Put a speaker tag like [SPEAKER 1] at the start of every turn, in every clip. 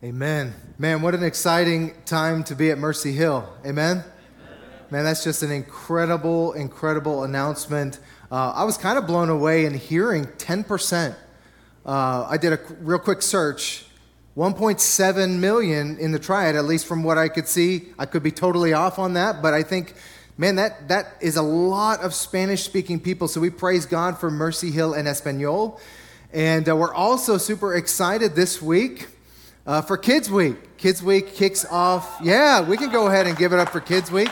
[SPEAKER 1] Amen. Man, what an exciting time to be at Mercy Hill. Amen? Man, that's just an incredible announcement. I was kind of blown away in hearing 10%. I did a real quick search. 1.7 million in the triad, at least from what I could see. I could be totally off on that, but I think, man, that is a lot of Spanish-speaking people. So we praise God for Mercy Hill en Español. And we're also super excited this week for Kids Week. Kids Week kicks off. Yeah, we can go ahead and give it up for Kids Week.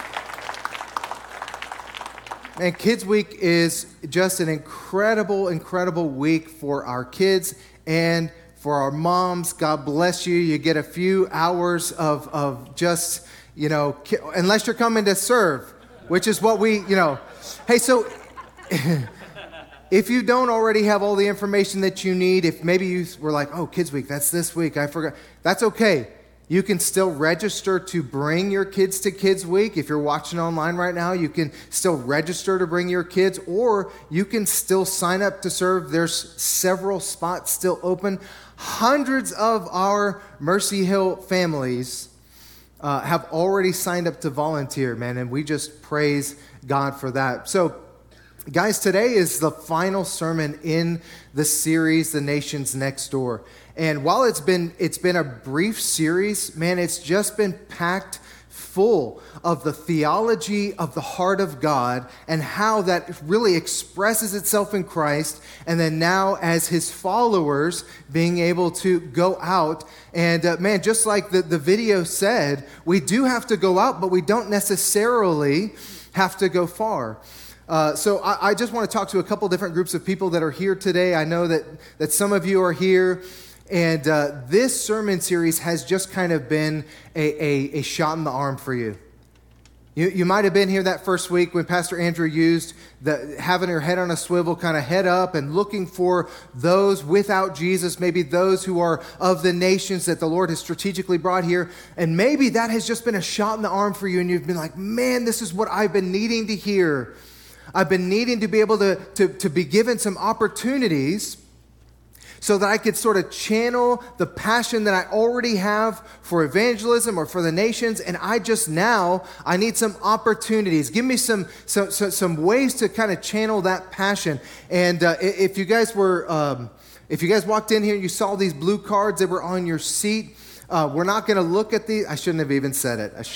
[SPEAKER 1] And Kids Week is just an incredible week for our kids and for our moms. God bless you. You get a few hours of just, unless you're coming to serve, which is what we. Hey, so if you don't already have all the information that you need, if maybe you were like, oh, Kids Week, that's this week, I forgot. That's okay. You can still register to bring your kids to Kids Week. If you're watching online right now, you can still register to bring your kids, or you can still sign up to serve. There's several spots still open. Hundreds of our Mercy Hill families have already signed up to volunteer, man, and we just praise God for that. So, guys, today is the final sermon in the series, The Nations Next Door. And while it's been a brief series, man, it's just been packed full of the theology of the heart of God and how that really expresses itself in Christ, and then now as his followers being able to go out. And man, just like the video said, we do have to go out, but we don't necessarily have to go far. So I just want to talk to a couple different groups of people that are here today. I know that some of you are here, and this sermon series has just kind of been a shot in the arm for you. You might have been here that first week when Pastor Andrew used the having your head on a swivel, kind of head up and looking for those without Jesus, maybe those who are of the nations that the Lord has strategically brought here. And maybe that has just been a shot in the arm for you, and you've been like, man, this is what I've been needing to hear. I've been needing to be able to be given some opportunities so that I could sort of channel the passion that I already have for evangelism or for the nations, and I need some opportunities. Give me some ways to kind of channel that passion. And if you guys walked in here and you saw these blue cards that were on your seat, we're not going to look at these. I shouldn't have even said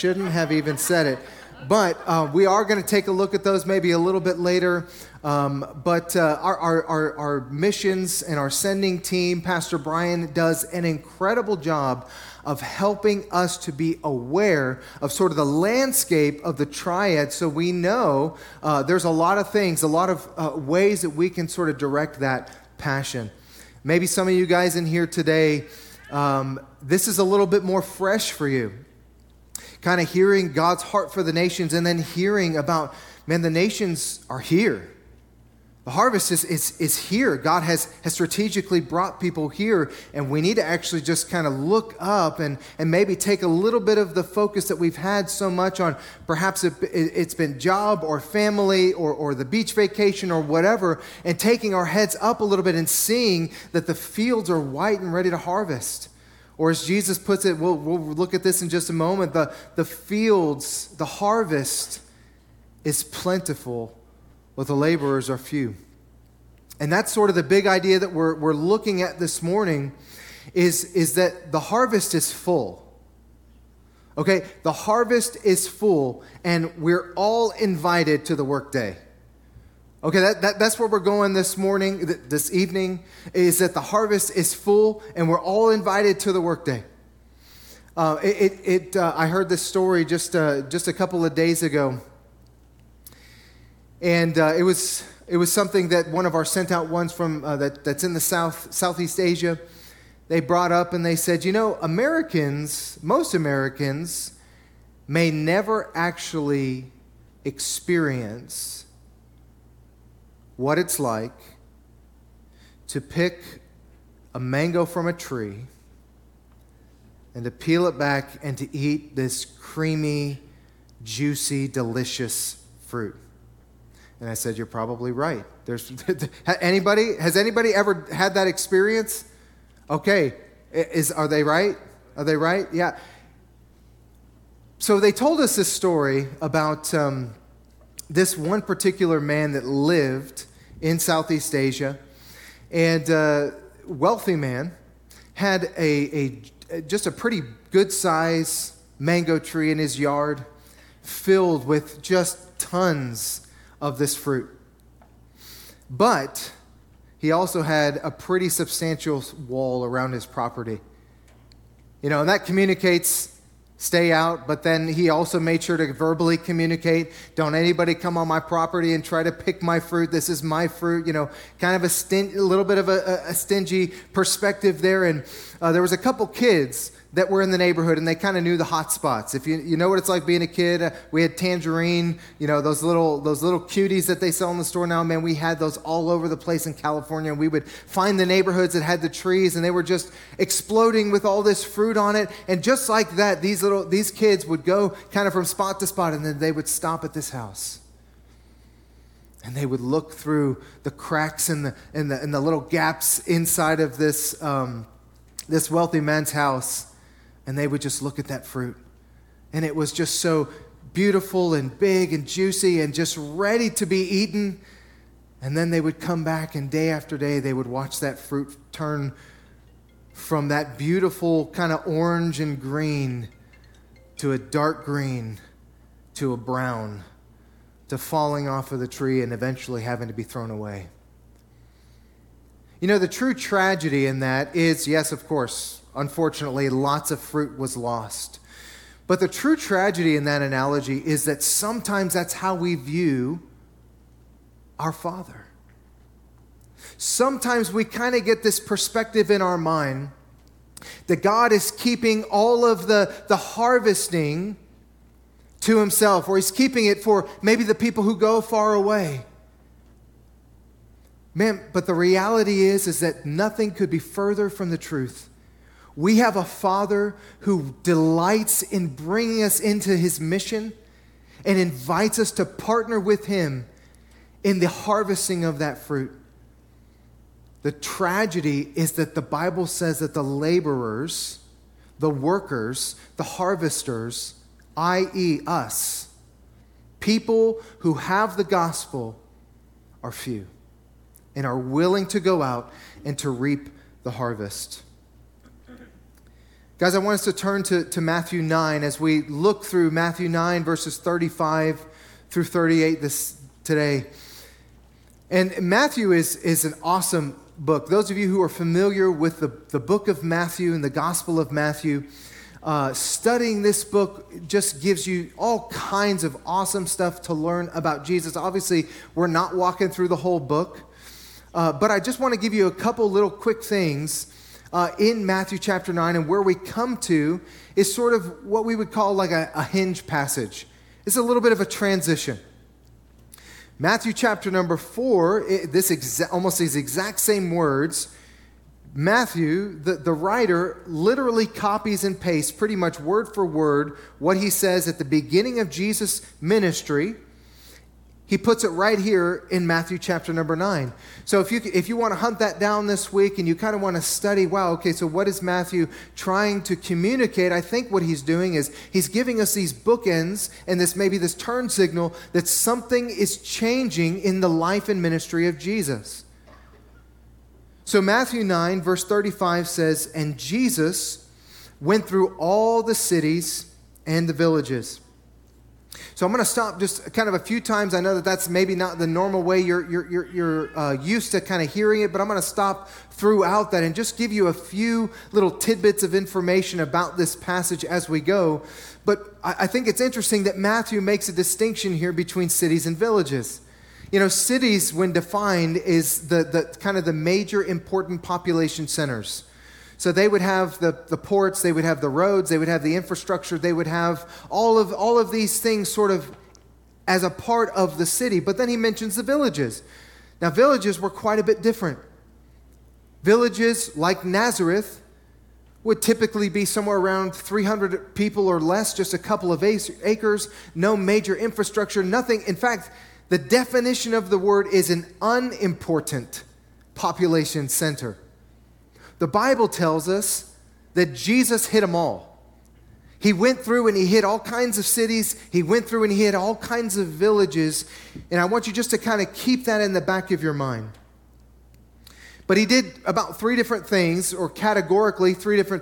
[SPEAKER 1] it. But we are going to take a look at those maybe a little bit later. But our missions and our sending team, Pastor Brian, does an incredible job of helping us to be aware of sort of the landscape of the triad, so we know there's a lot of things, a lot of ways that we can sort of direct that passion. Maybe some of you guys in here today, this is a little bit more fresh for you. Kind of hearing God's heart for the nations, and then hearing about, man, the nations are here. The harvest is here. God has strategically brought people here, and we need to actually just kind of look up and maybe take a little bit of the focus that we've had so much on. Perhaps it's been job or family or the beach vacation or whatever, and taking our heads up a little bit and seeing that the fields are white and ready to harvest. Or as Jesus puts it, we'll look at this in just a moment, the fields, the harvest is plentiful, but the laborers are few. And that's sort of the big idea that we're looking at this morning is that the harvest is full. Okay, the harvest is full, and we're all invited to the workday. Okay, that's where we're going this morning, this evening, is that the harvest is full and we're all invited to the workday. I heard this story just a couple of days ago, and it was something that one of our sent out ones from that's in the Southeast Asia, they brought up, and they said, most Americans may never actually experience what it's like to pick a mango from a tree and to peel it back and to eat this creamy, juicy, delicious fruit. And I said, you're probably right. Has anybody ever had that experience? Okay, Are they right? Are they right? Yeah. So they told us this story about this one particular man that lived in Southeast Asia, and wealthy man, had just a pretty good size mango tree in his yard filled with just tons of this fruit. But he also had a pretty substantial wall around his property. And that communicates stay out, but then he also made sure to verbally communicate, don't anybody come on my property and try to pick my fruit. This is my fruit, kind of a little bit of a stingy perspective there. And there was a couple kids that were in the neighborhood, and they kind of knew the hot spots. If you know what it's like being a kid, we had Tangerine, those little cuties that they sell in the store now. Man, we had those all over the place in California. And we would find the neighborhoods that had the trees, and they were just exploding with all this fruit on it. And just like that, these kids would go kind of from spot to spot, and then they would stop at this house. And they would look through the cracks and the little gaps inside of this wealthy man's house. And they would just look at that fruit. And it was just so beautiful and big and juicy and just ready to be eaten. And then they would come back, and day after day, they would watch that fruit turn from that beautiful kind of orange and green to a dark green to a brown to falling off of the tree and eventually having to be thrown away. The true tragedy in that is, yes, of course, unfortunately, lots of fruit was lost. But the true tragedy in that analogy is that sometimes that's how we view our Father. Sometimes we kind of get this perspective in our mind that God is keeping all of the harvesting to himself, or he's keeping it for maybe the people who go far away. Man, but the reality is that nothing could be further from the truth. We have a Father who delights in bringing us into his mission and invites us to partner with him in the harvesting of that fruit. The tragedy is that the Bible says that the laborers, the workers, the harvesters, i.e. us, people who have the gospel, are few and are willing to go out and to reap the harvest. Guys, I want us to turn to Matthew 9 as we look through Matthew 9, verses 35 through 38 today. And Matthew is an awesome book. Those of you who are familiar with the book of Matthew and the Gospel of Matthew, studying this book just gives you all kinds of awesome stuff to learn about Jesus. Obviously, we're not walking through the whole book, but I just want to give you a couple little quick things in Matthew chapter 9, and where we come to is sort of what we would call like a hinge passage. It's a little bit of a transition. Matthew chapter number 4, almost these exact same words, Matthew, the writer, literally copies and pastes pretty much word for word what he says at the beginning of Jesus' ministry. He puts it right here in Matthew chapter number 9. So if you want to hunt that down this week and you kind of want to study, so what is Matthew trying to communicate? I think what he's doing is he's giving us these bookends and this turn signal that something is changing in the life and ministry of Jesus. So Matthew 9 verse 35 says, "And Jesus went through all the cities and the villages." So I'm going to stop just kind of a few times. I know that that's maybe not the normal way you're used to kind of hearing it, but I'm going to stop throughout that and just give you a few little tidbits of information about this passage as we go. But I think it's interesting that Matthew makes a distinction here between cities and villages. Cities, when defined, is the kind of the major important population centers. So they would have the ports, they would have the roads, they would have the infrastructure, they would have all of these things sort of as a part of the city. But then he mentions the villages. Now, villages were quite a bit different. Villages like Nazareth would typically be somewhere around 300 people or less, just a couple of acres, no major infrastructure, nothing. In fact, the definition of the word is an unimportant population center. The Bible tells us that Jesus hit them all. He went through and he hit all kinds of cities. He went through and he hit all kinds of villages. And I want you just to kind of keep that in the back of your mind. But he did about three different things, or categorically three different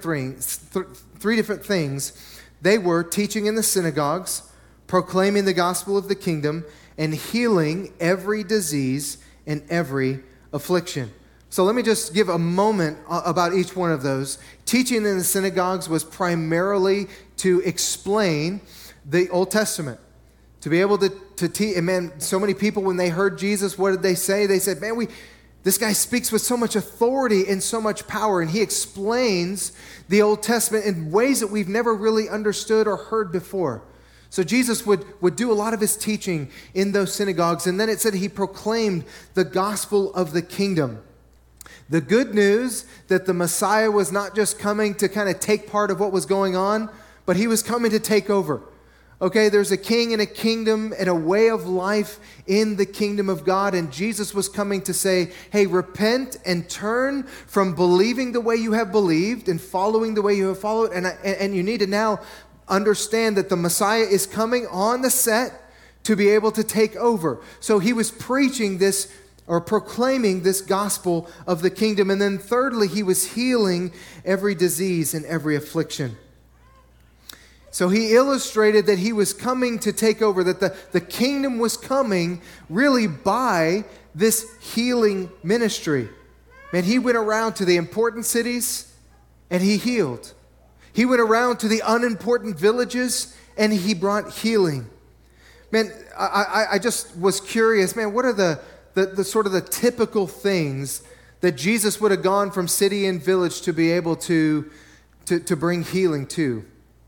[SPEAKER 1] things. They were teaching in the synagogues, proclaiming the gospel of the kingdom, and healing every disease and every affliction. So let me just give a moment about each one of those. Teaching in the synagogues was primarily to explain the Old Testament. To be able to teach, and man, so many people, when they heard Jesus, what did they say? They said, man, this guy speaks with so much authority and so much power, and he explains the Old Testament in ways that we've never really understood or heard before. So Jesus would do a lot of his teaching in those synagogues, and then it said he proclaimed the gospel of the kingdom. The good news that the Messiah was not just coming to kind of take part of what was going on, but he was coming to take over. Okay, there's a king and a kingdom and a way of life in the kingdom of God. And Jesus was coming to say, hey, repent and turn from believing the way you have believed and following the way you have followed. And you need to now understand that the Messiah is coming on the set to be able to take over. So he was preaching this, or proclaiming this gospel of the kingdom. And then thirdly, he was healing every disease and every affliction. So he illustrated that he was coming to take over, that the kingdom was coming really by this healing ministry. Man, he went around to the important cities and he healed. He went around to the unimportant villages and he brought healing. Man, I just was curious, man, what are the sort of the typical things that Jesus would have gone from city and village to be able to bring healing to?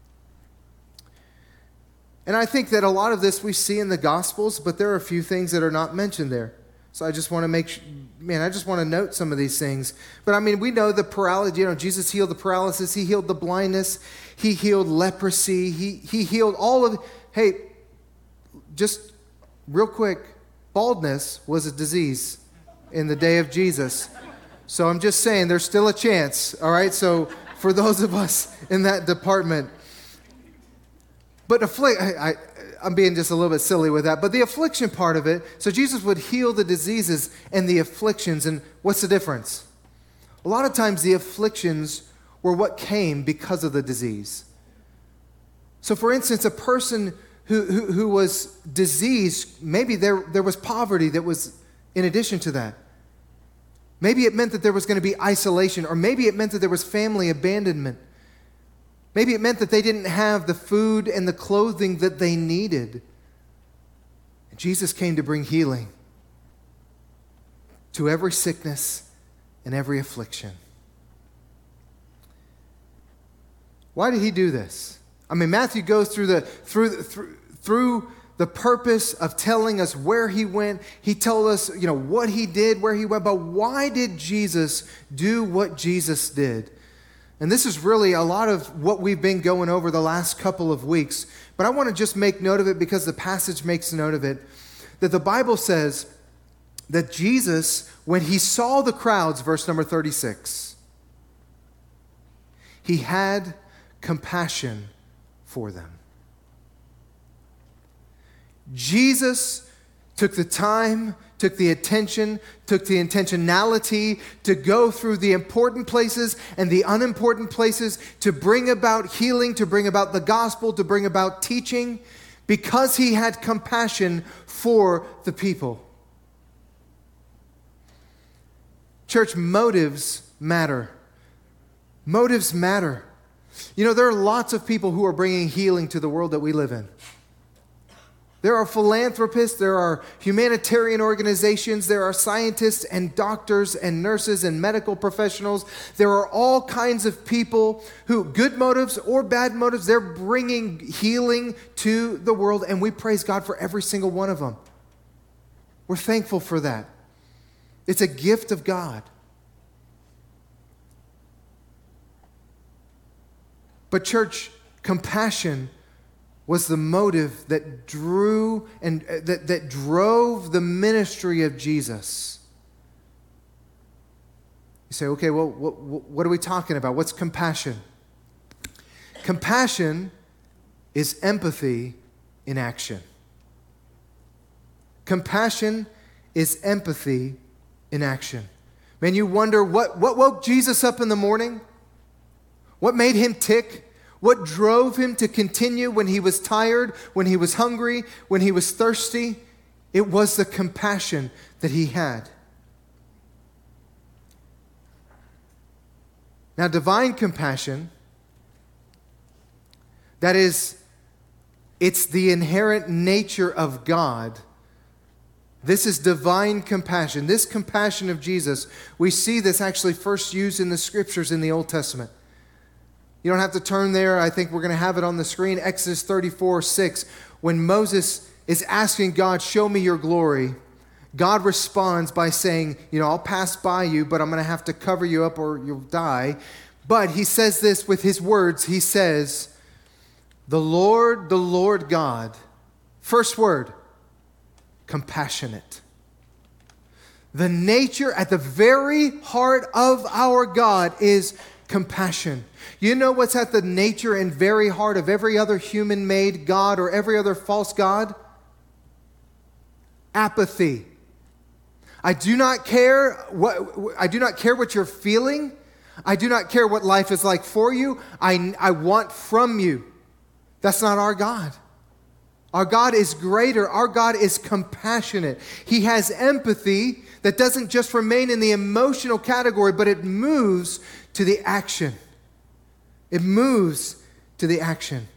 [SPEAKER 1] And I think that a lot of this we see in the Gospels, but there are a few things that are not mentioned there. So I just want to I just want to note some of these things. But I mean, we know the paralysis, Jesus healed the paralysis, he healed the blindness, he healed leprosy, he healed all of, hey, just real quick, baldness was a disease in the day of Jesus. So I'm just saying there's still a chance, all right? So for those of us in that department. But I'm being just a little bit silly with that. But the affliction part of it, so Jesus would heal the diseases and the afflictions. And what's the difference? A lot of times the afflictions were what came because of the disease. So for instance, a person who was diseased, maybe there was poverty that was in addition to that. Maybe it meant that there was going to be isolation, or maybe it meant that there was family abandonment. Maybe it meant that they didn't have the food and the clothing that they needed. And Jesus came to bring healing to every sickness and every affliction. Why did he do this? I mean, Matthew goes through the purpose of telling us where he went. He told us, what he did, where he went. But why did Jesus do what Jesus did? And this is really a lot of what we've been going over the last couple of weeks. But I want to just make note of it because the passage makes note of it. That the Bible says that Jesus, when he saw the crowds, verse number 36, he had compassion for them. Jesus took the time, took the attention, took the intentionality to go through the important places and the unimportant places to bring about healing, to bring about the gospel, to bring about teaching, because he had compassion for the people. Church, motives matter. Motives matter. There are lots of people who are bringing healing to the world that we live in. There are philanthropists, there are humanitarian organizations, there are scientists and doctors and nurses and medical professionals. There are all kinds of people who, good motives or bad motives, they're bringing healing to the world, and we praise God for every single one of them. We're thankful for that. It's a gift of God. But church, compassion was the motive that drew and that drove the ministry of Jesus. You say, okay, well, what are we talking about? What's compassion? Compassion is empathy in action. Compassion is empathy in action. Man, you wonder what woke Jesus up in the morning? What made him tick? What drove him to continue when he was tired, when he was hungry, when he was thirsty? It was the compassion that he had. Now, divine compassion, that is, it's the inherent nature of God. This is divine compassion. This compassion of Jesus, we see this actually first used in the scriptures in the Old Testament. You don't have to turn there. I think we're going to have it on the screen. Exodus 34:6. When Moses is asking God, show me your glory, God responds by saying, I'll pass by you, but I'm going to have to cover you up or you'll die. But he says this with his words. He says, the Lord God, first word, compassionate. The nature at the very heart of our God is compassion. You know what's at the nature and very heart of every other human-made God or every other false god? Apathy. I do not care what you're feeling. I do not care what life is like for you. I want from you. That's not our God. Our God is greater. Our God is compassionate. He has empathy that doesn't just remain in the emotional category, but it moves to the action. It moves to the action.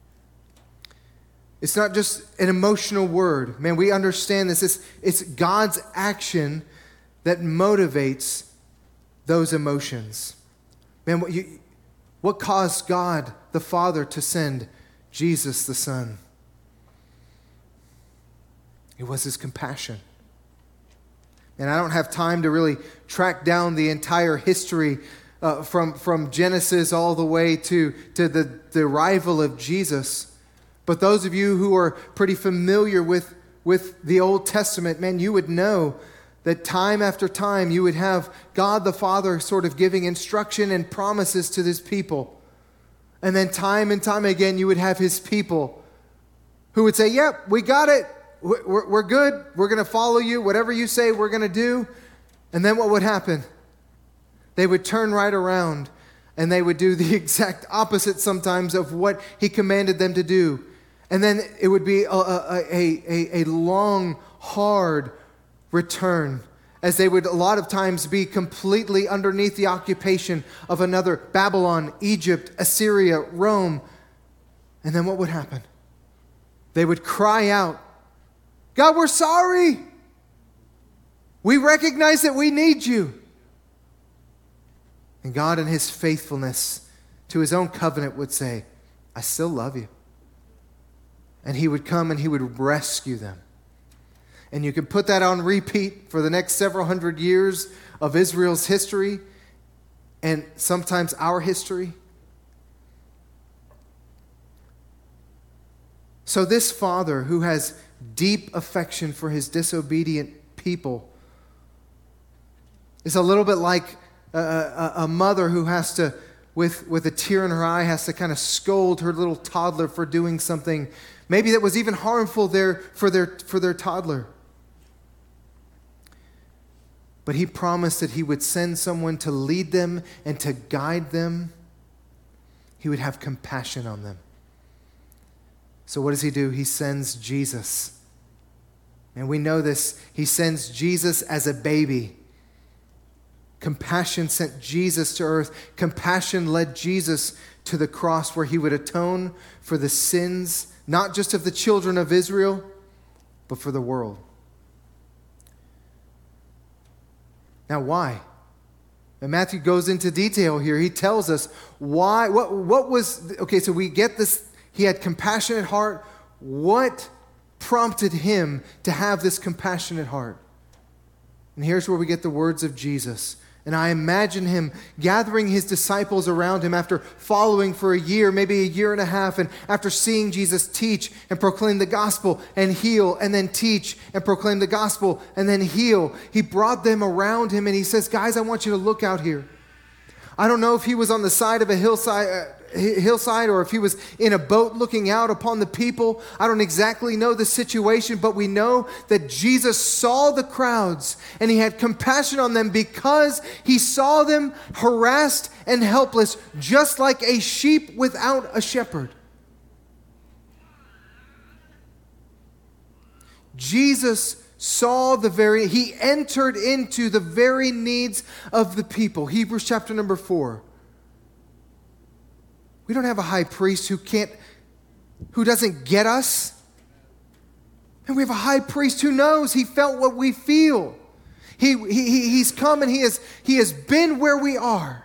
[SPEAKER 1] It's not just an emotional word. Man, we understand this. It's God's action that motivates those emotions. Man, what caused God the Father to send Jesus the Son? It was his compassion. And I don't have time to really track down the entire history from Genesis all the way to the arrival of Jesus. But those of you who are pretty familiar with the Old Testament, man, you would know that time after time you would have God the Father sort of giving instruction and promises to his people. And then time and time again you would have his people who would say, yep, we got it. We're good. We're going to follow you. Whatever you say, we're going to do. And then what would happen? They would turn right around and they would do the exact opposite sometimes of what he commanded them to do. And then it would be a long, hard return, as they would a lot of times be completely underneath the occupation of another Babylon, Egypt, Assyria, Rome. And then what would happen? They would cry out, God, we're sorry. We recognize that we need you. And God in his faithfulness to his own covenant would say, I still love you. And he would come and he would rescue them. And you can put that on repeat for the next several hundred years of Israel's history and sometimes our history. So this father who has deep affection for his disobedient people is a little bit like a mother who has to, with a tear in her eye, has to kind of scold her little toddler for doing something maybe that was even harmful for their toddler. But he promised that he would send someone to lead them and to guide them. He would have compassion on them. So what does he do? He sends Jesus. And we know this. He sends Jesus as a baby. Compassion sent Jesus to earth. Compassion led Jesus to the cross where he would atone for the sins, not just of the children of Israel, but for the world. Now, why? And Matthew goes into detail here. He tells us why. What was, okay, so we get this. He had compassionate heart. What prompted him to have this compassionate heart? And here's where we get the words of Jesus. And I imagine him gathering his disciples around him after following for a year, maybe a year and a half, and after seeing Jesus teach and proclaim the gospel and heal, and then teach and proclaim the gospel and then heal. He brought them around him and he says, guys, I want you to look out here. I don't know if he was on the side of a hillside, hillside or if he was in a boat looking out upon the people. I don't exactly know the situation, but we know that Jesus saw the crowds and he had compassion on them because he saw them harassed and helpless, just like a sheep without a shepherd. Jesus saw he entered into the very needs of the people. Hebrews chapter number 4. We don't have a high priest who doesn't get us. And we have a high priest who knows. He felt what we feel. He's come and he has been where we are.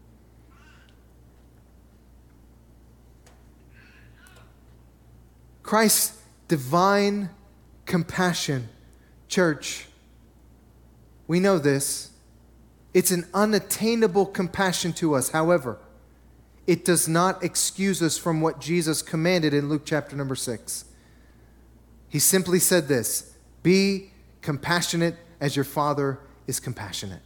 [SPEAKER 1] Christ's divine compassion. Church, we know this. It's an unattainable compassion to us. However, it does not excuse us from what Jesus commanded in Luke chapter number 6. He simply said this: be compassionate as your Father is compassionate.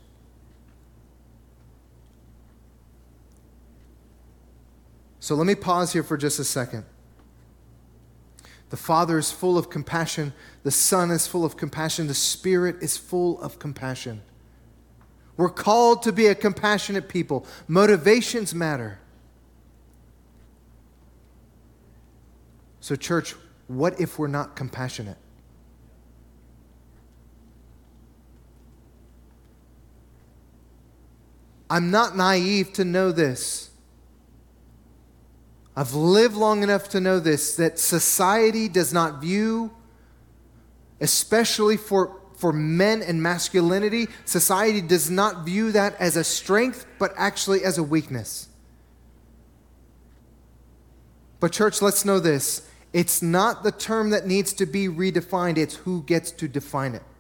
[SPEAKER 1] So let me pause here for just a second. The Father is full of compassion. The Son is full of compassion. The Spirit is full of compassion. We're called to be a compassionate people. Motivations matter. So, church, what if we're not compassionate? I'm not naive to know this. I've lived long enough to know this, that society does not view, especially for men and masculinity, society does not view that as a strength, but actually as a weakness. But church, let's know this. It's not the term that needs to be redefined, it's who gets to define it.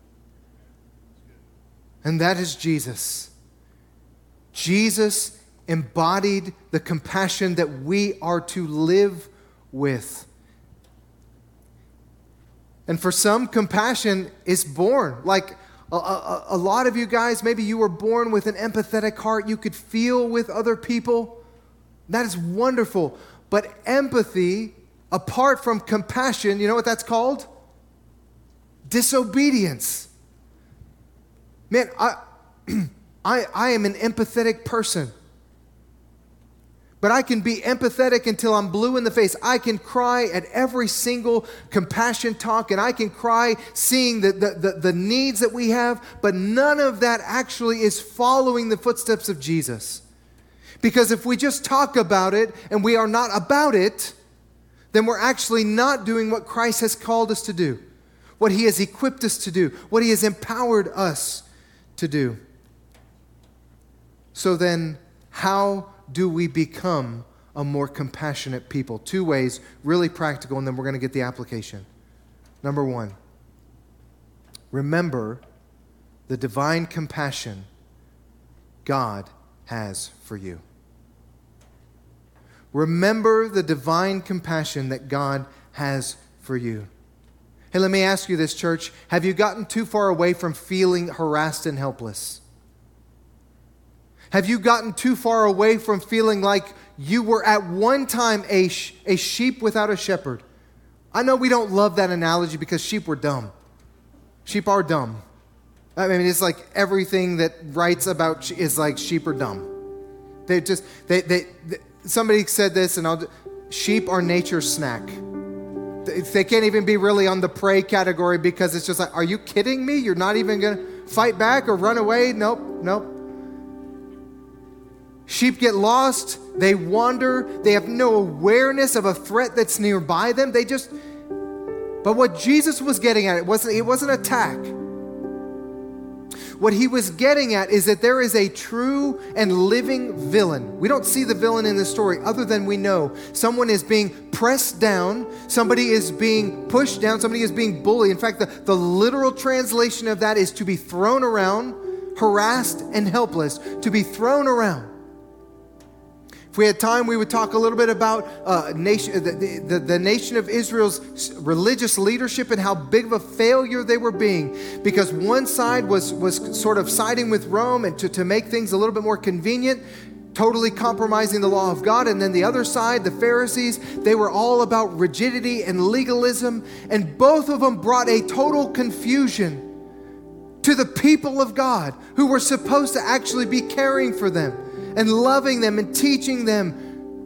[SPEAKER 1] And that is Jesus. Jesus embodied the compassion that we are to live with. And for some, compassion is born. Like a lot of you guys, maybe you were born with an empathetic heart. You could feel with other people. That is wonderful. But empathy, apart from compassion, you know what that's called? Disobedience. Man, I am an empathetic person. But I can be empathetic until I'm blue in the face. I can cry at every single compassion talk, and I can cry seeing the needs that we have, but none of that actually is following the footsteps of Jesus. Because if we just talk about it and we are not about it, then we're actually not doing what Christ has called us to do, what he has equipped us to do, what he has empowered us to do. So then, how do we become a more compassionate people? 2 ways, really practical, and then we're going to get the application. Number 1, remember the divine compassion God has for you. Remember the divine compassion that God has for you. Hey, let me ask you this, church. Have you gotten too far away from feeling harassed and helpless? Have you gotten too far away from feeling like you were at one time a sheep without a shepherd? I know we don't love that analogy because sheep were dumb. Sheep are dumb. I mean, it's like everything that writes about is like sheep are dumb. Somebody said this, and sheep are nature's snack. They can't even be really on the prey category because it's just like, are you kidding me? You're not even going to fight back or run away? Nope. Sheep get lost, they wander, they have no awareness of a threat that's nearby them. But what Jesus was getting at, it wasn't attack. What he was getting at is that there is a true and living villain. We don't see the villain in this story other than we know someone is being pressed down, somebody is being pushed down, somebody is being bullied. In fact, the literal translation of that is to be thrown around, harassed and helpless, to be thrown around. If we had time, we would talk a little bit about the nation of Israel's religious leadership and how big of a failure they were being, because one side was sort of siding with Rome and to make things a little bit more convenient. totally compromising the law of God. And then the other side, the Pharisees, they were all about rigidity and legalism. And both of them brought a total confusion to the people of God who were supposed to actually be caring for them and loving them and teaching them.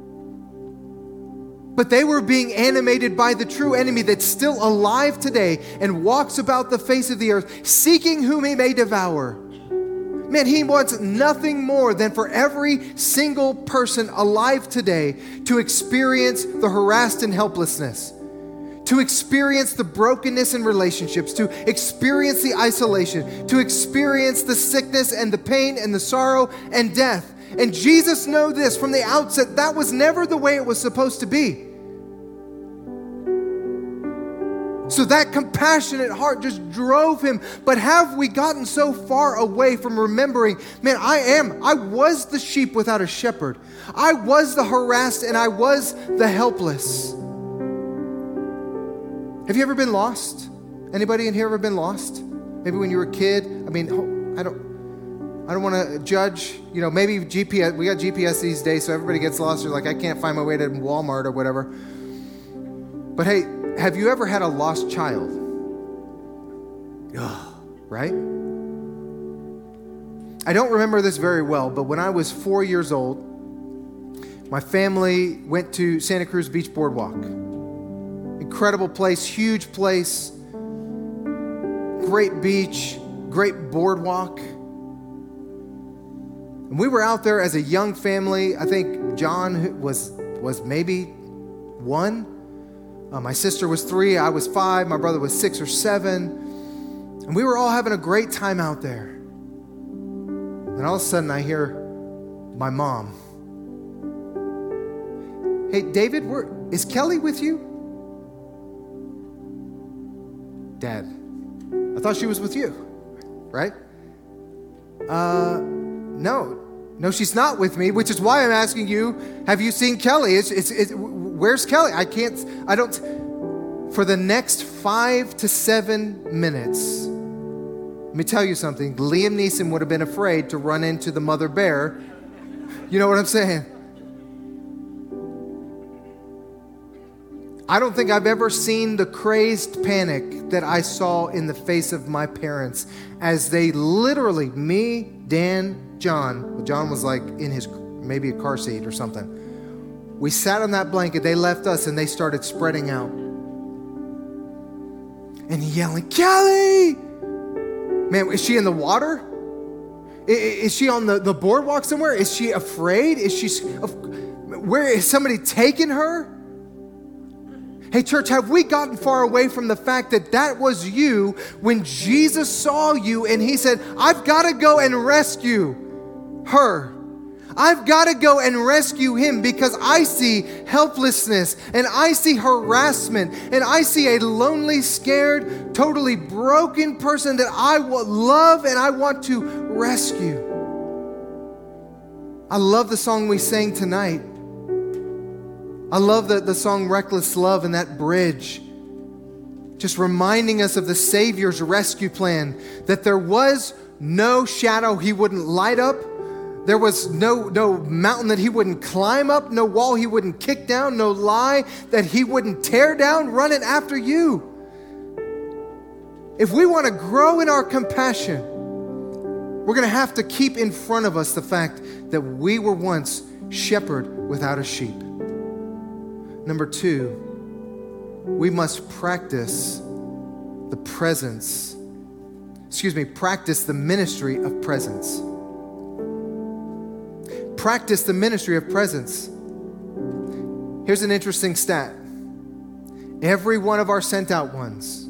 [SPEAKER 1] But they were being animated by the true enemy that's still alive today and walks about the face of the earth, seeking whom he may devour. Man, he wants nothing more than for every single person alive today to experience the harassed and helplessness, to experience the brokenness in relationships, to experience the isolation, to experience the sickness and the pain and the sorrow and death. And Jesus knew this from the outset. That was never the way it was supposed to be. So that compassionate heart just drove him. But have we gotten so far away from remembering, man, I was the sheep without a shepherd. I was the harassed and I was the helpless. Have you ever been lost? Anybody in here ever been lost? Maybe when you were a kid? I mean, I don't want to judge, maybe GPS, we got GPS these days, so everybody gets lost. You're like, I can't find my way to Walmart or whatever. But hey, have you ever had a lost child? Right? I don't remember this very well, but when I was 4 years old, my family went to Santa Cruz Beach Boardwalk. Incredible place, huge place, great beach, great boardwalk. And we were out there as a young family. I think John was maybe 1. My sister was 3, I was 5, my brother was 6 or 7. And we were all having a great time out there. And all of a sudden I hear my mom. Hey, David, is Kelly with you? Dad, I thought she was with you, right? No, she's not with me, which is why I'm asking you, have you seen Kelly? Where's Kelly? For the next 5 to 7 minutes, let me tell you something. Liam Neeson would have been afraid to run into the mother bear. You know what I'm saying? I don't think I've ever seen the crazed panic that I saw in the face of my parents as they literally, me, Dan, John was like in his, maybe a car seat or something. We sat on that blanket, they left us, and they started spreading out. And yelling, Kelly! Man, is she in the water? Is she on the boardwalk somewhere? Is she afraid? Where is somebody taking her? Hey, church, have we gotten far away from the fact that was you when Jesus saw you and he said, I've got to go and rescue her. I've got to go and rescue him because I see helplessness and I see harassment and I see a lonely, scared, totally broken person that I will love and I want to rescue. I love the song we sang tonight. I love the song Reckless Love and that bridge. Just reminding us of the Savior's rescue plan, that there was no shadow he wouldn't light up. There was no mountain that he wouldn't climb up, no wall he wouldn't kick down, no lie that he wouldn't tear down running after you. If we want to grow in our compassion, we're going to have to keep in front of us the fact that we were once shepherd without a sheep. Number 2, we must practice the ministry of presence. Practice the ministry of presence. Here's an interesting stat. Every one of our sent out ones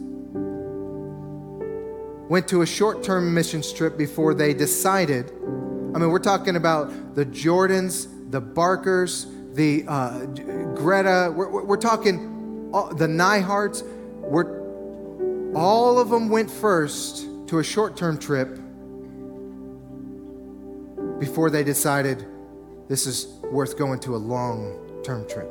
[SPEAKER 1] went to a short-term mission trip before they decided. We're talking about the Jordans, the Barkers, the Greta. We're talking the Nyhards. All of them went first to a short-term trip before they decided this is worth going to a long-term trip.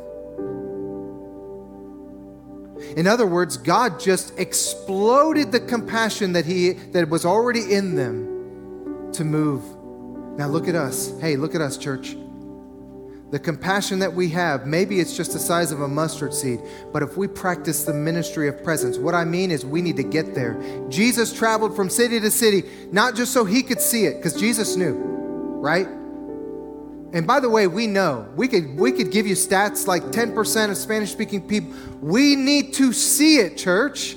[SPEAKER 1] In other words, God just exploded the compassion that was already in them to move. Now look at us. Hey, look at us, church. the compassion that we have, maybe it's just the size of a mustard seed, but if we practice the ministry of presence, what I mean is we need to get there. Jesus traveled from city to city, not just so he could see it, because Jesus knew, right? And by the way, we know, we could give you stats like 10% of Spanish-speaking people. We need to see it, church.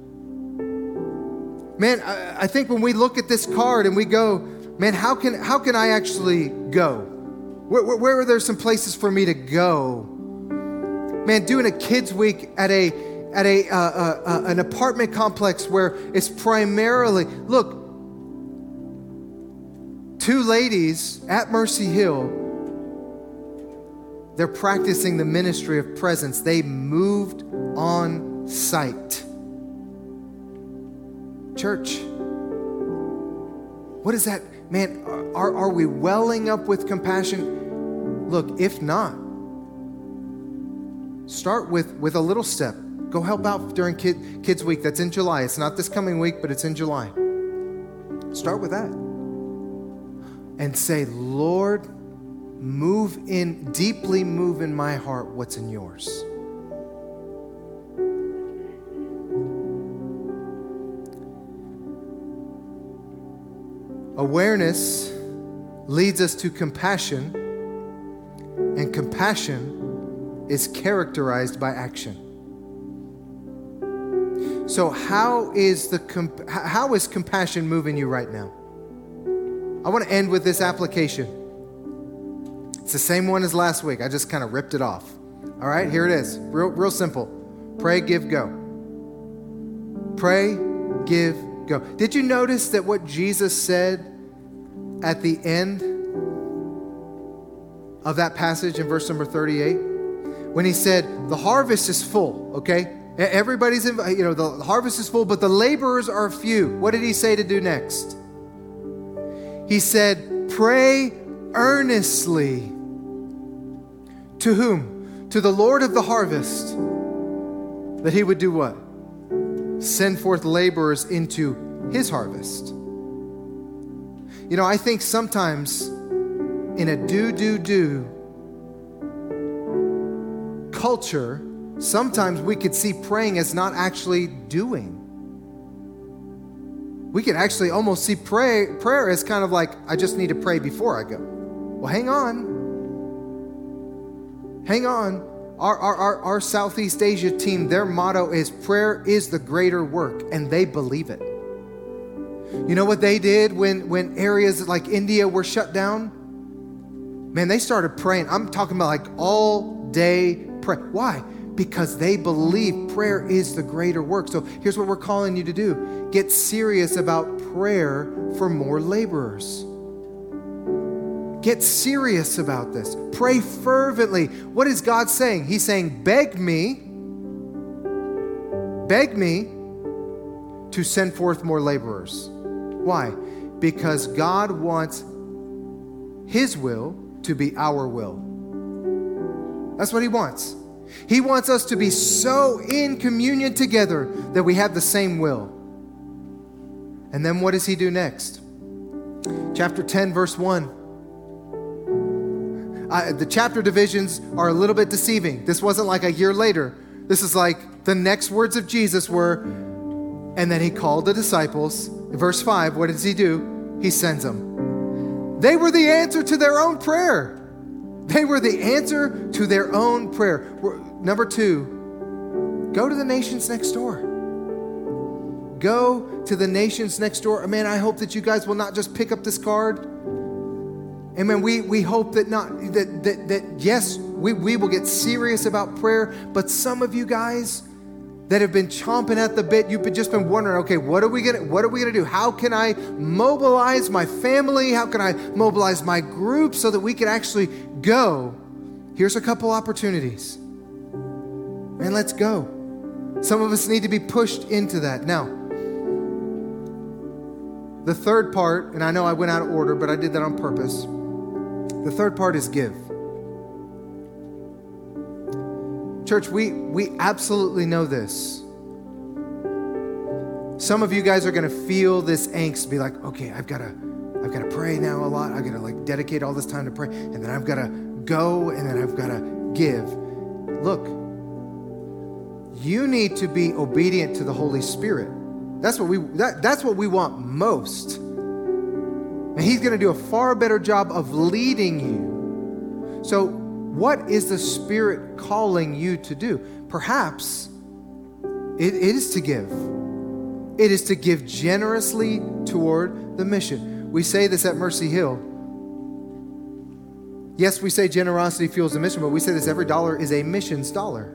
[SPEAKER 1] Man, I think when we look at this card and we go, man, how can I actually go? Where are there some places for me to go? Man, doing a kids week at an apartment complex where it's primarily, look, 2 ladies at Mercy Hill, they're practicing the ministry of presence. They moved on site. Church, what is that? Man, are we welling up with compassion? Look, if not, start with a little step. Go help out during Kids Week. That's in July. It's not this coming week, but it's in July. Start with that. And say, Lord, deeply move in my heart what's in yours. Awareness leads us to compassion, and compassion is characterized by action. So how is compassion moving you right now? I want to end with this application. It's the same one as last week. I just kind of ripped it off. All right, here it is. Real simple. Pray, give, go. Pray, give, go. Did you notice that what Jesus said at the end of that passage in verse number 38? When he said, the harvest is full, okay? Everybody's in, the harvest is full, but the laborers are few. What did he say to do next? He said, pray earnestly. To whom? To the Lord of the harvest, that he would do what? Send forth laborers into his harvest. I think sometimes in a do culture, sometimes we could see praying as not actually doing. We could actually almost see prayer as kind of like, I just need to pray before I go. Well, hang on. Our Southeast Asia team, their motto is prayer is the greater work, and they believe it. You know what they did when areas like India were shut down? Man, they started praying. I'm talking about like all day prayer. Why? Because they believe prayer is the greater work. So here's what we're calling you to do. Get serious about prayer for more laborers. Get serious about this. Pray fervently. What is God saying? He's saying, beg me to send forth more laborers. Why? Because God wants his will to be our will. That's what he wants. He wants us to be so in communion together that we have the same will. And then what does he do next? Chapter 10, verse 1. The chapter divisions are a little bit deceiving. This wasn't like a year later. This is like the next words of Jesus were, and then he called the disciples. In verse 5, what does he do? He sends them. They were the answer to their own prayer. They were the answer to their own prayer. Number 2, go to the nations next door. Go to the nations next door. Man, I hope that you guys will not just pick up this card. Amen. We hope that yes, we will get serious about prayer. But some of you guys that have been chomping at the bit, you've just been wondering, okay, what are we gonna do? How can I mobilize my family? How can I mobilize my group so that we can actually go? Here's a couple opportunities. Man, let's go. Some of us need to be pushed into that. Now, the third part, and I know I went out of order, but I did that on purpose. The third part is give. Church, we absolutely know this. Some of you guys are going to feel this angst, be like, okay, I've got to pray now a lot. I've got to dedicate all this time to pray, and then I've got to go and then I've got to give. Look, you need to be obedient to the Holy Spirit. That's what we want most. And He's going to do a far better job of leading you. So what is the Spirit calling you to do? Perhaps it is to give. It is to give generously toward the mission. We say this at Mercy Hill. Yes, we say generosity fuels the mission, but we say this: every dollar is a missions dollar.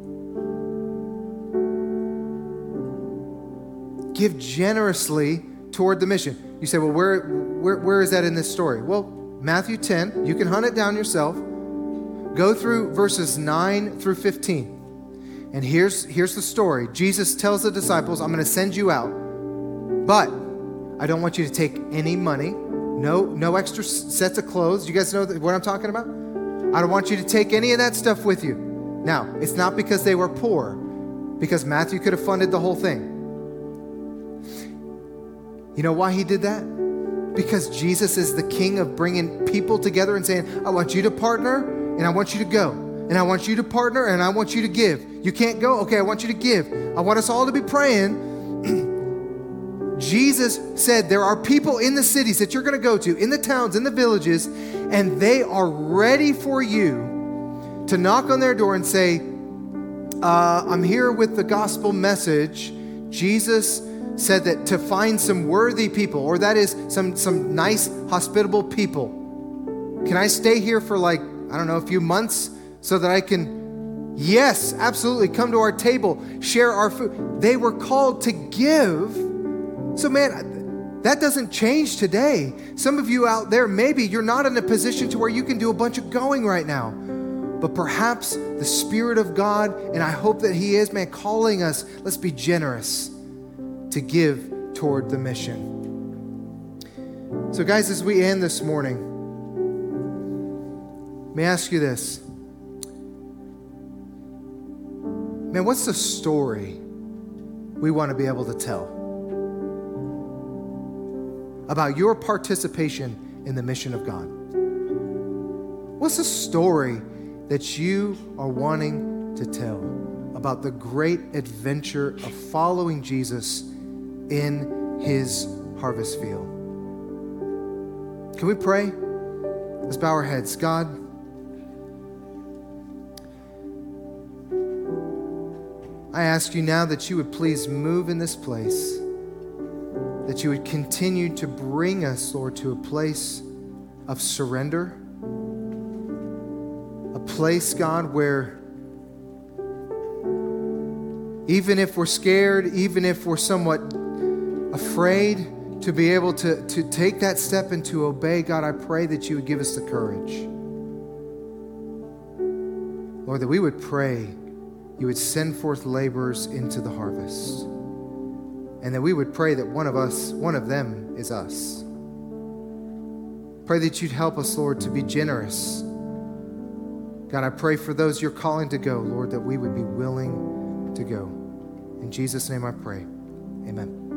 [SPEAKER 1] Give generously toward the mission. You say, well, where is that in this story? Well, Matthew 10, you can hunt it down yourself. Go through verses 9 through 15. And here's the story. Jesus tells the disciples, I'm going to send you out, but I don't want you to take any money, no extra sets of clothes. You guys know what I'm talking about? I don't want you to take any of that stuff with you. Now, it's not because they were poor, because Matthew could have funded the whole thing. You know why He did that? Because Jesus is the King of bringing people together and saying, I want you to partner and I want you to go. And I want you to partner and I want you to give. You can't go? Okay, I want you to give. I want us all to be praying. Jesus said there are people in the cities that you're going to go to, in the towns, in the villages, and they are ready for you to knock on their door and say, I'm here with the gospel message. Jesus said that to find some worthy people, or that is some nice, hospitable people. Can I stay here for a few months so that I can, yes, absolutely, come to our table, share our food. They were called to give. So man, that doesn't change today. Some of you out there, maybe you're not in a position to where you can do a bunch of going right now. But perhaps the Spirit of God, and I hope that He is, man, calling us, let's be generous to give toward the mission. So guys, as we end this morning, may I ask you this. Man, what's the story we want to be able to tell about your participation in the mission of God? What's the story that you are wanting to tell about the great adventure of following Jesus in His harvest field? Can we pray? Let's bow our heads. God, I ask you now that you would please move in this place, that you would continue to bring us, Lord, to a place of surrender, a place, God, where even if we're scared, even if we're somewhat afraid to be able to take that step and to obey, God, I pray that you would give us the courage. Lord, that we would pray you would send forth laborers into the harvest. And that we would pray that one of them is us. Pray that you'd help us, Lord, to be generous. God, I pray for those you're calling to go, Lord, that we would be willing to go. In Jesus' name I pray. Amen.